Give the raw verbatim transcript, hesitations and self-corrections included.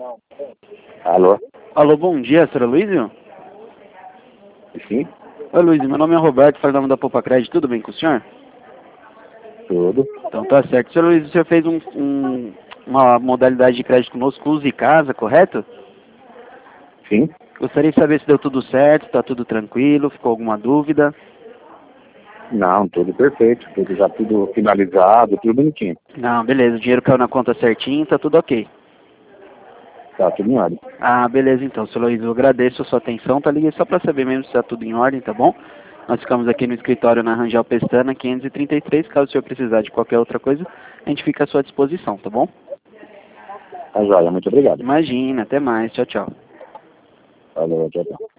Alô? Alô, bom dia, senhor Luizio? Sim, Oi, Luizio, meu nome é Roberto, faz nome da Poupa Crédito, tudo bem com o senhor? tudo. Então tá certo. Senhor Luizio, o senhor fez um, um, uma modalidade de crédito conosco, Use Casa, correto? Sim. Gostaria de saber se deu tudo certo, está tudo tranquilo, ficou alguma dúvida? Não, tudo perfeito. Tudo já tudo finalizado, tudo bonitinho. Não, beleza, o dinheiro caiu na conta certinho, tá tudo ok. Tá tudo em ordem. Ah, beleza então, senhor Luizio, eu agradeço a sua atenção, tá ligado só para saber mesmo se tá tudo em ordem, tá bom? Nós ficamos aqui no escritório na Rangel Pestana, quinhentos e trinta e três, caso o senhor precisar de qualquer outra coisa, a gente fica à sua disposição, tá bom? Tá joia, muito obrigado. Imagina, até mais, tchau, tchau. Valeu, tchau, tchau.